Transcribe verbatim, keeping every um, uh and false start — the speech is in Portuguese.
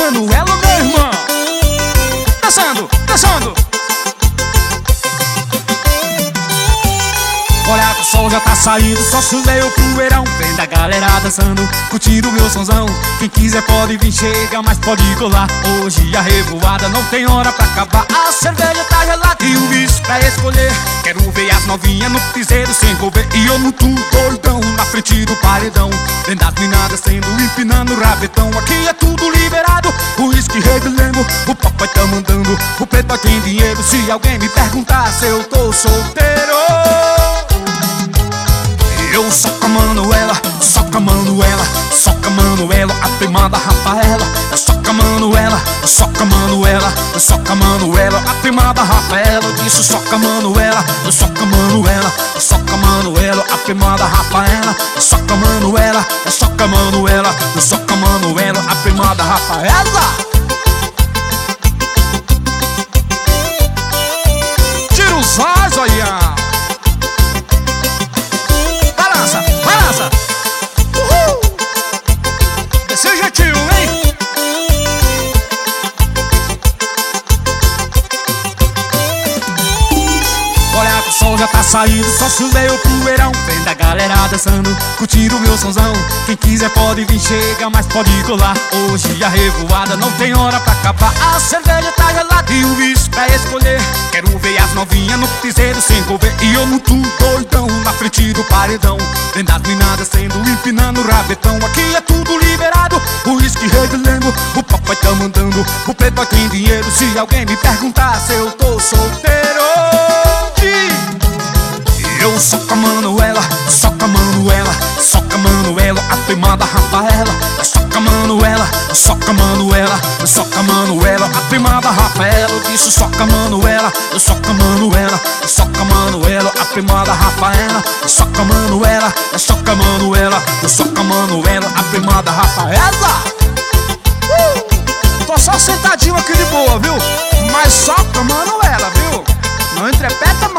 Manuela, meu irmão. Dançando, dançando. Olha que o sol já tá saindo, só choveu o poeirão. Vem da galera dançando, curtindo o meu sonzão. Quem quiser pode vir, chega, mas pode colar. Hoje a revoada não tem hora pra acabar. A cerveja tá gelada e o bicho pra escolher. Quero ver as novinhas no piseiro se envolver. E eu no tu doidão, na frente do paredão. Vendo as minadas sendo, empinando o rabetão. Aqui é tudo liberado, o uísque revelengo. O papai tá mandando, o preto tem dinheiro. Se alguém me perguntar se eu tô solteiro, eu soco a Manuela, soco a Manuela, soco a Manuela, a primada Rafaela. Eu soco a Manuela, soco a Manuela, soco a Manuela, a primada Rafaela. Eu disse soco a Manuela, soco a Manuela, soco a Manuela, a primada Rafaela. Soco a Manuela, soco a Manuela, soco a Manuela, a primada Rafaela. Tira os olhos, olha. Balança! Uhul! Desse jeitinho, hein? Olha que o sol já tá saindo, só choveu o poeirão. Vem da galera dançando, curtindo o meu sonzão. Quem quiser pode vir, chega, mas pode colar. Hoje a revoada não tem hora pra acabar. A cerveja tá gelada e o bicho pra escolher. Quero ver as novinhas no piseiro se envolver. E eu muito doidão, na frente do paredão. Vendo as minadas sendo, empinando o rabetão. Aqui é tudo liberado, o uísque revelengo. O papai tá mandando, o preto tem dinheiro. Se alguém me perguntar se eu tô solteiro, eu soco a Manuela, soco a Manuela, soco a Manuela, a primada Rafaela. Soco a Manuela, soco a Manuela, soco a Manuela, a primada Rafaela. Eu disse soco a Manuela, soco a Manuela, soco a Manuela, a primada Rafaela. Soco a Manuela, soco a Manuela, soco a Manuela, a primada Rafaela. uh! Tô só sentadinho aqui de boa, viu? Mas soco a Manuela, viu? Não entrepeta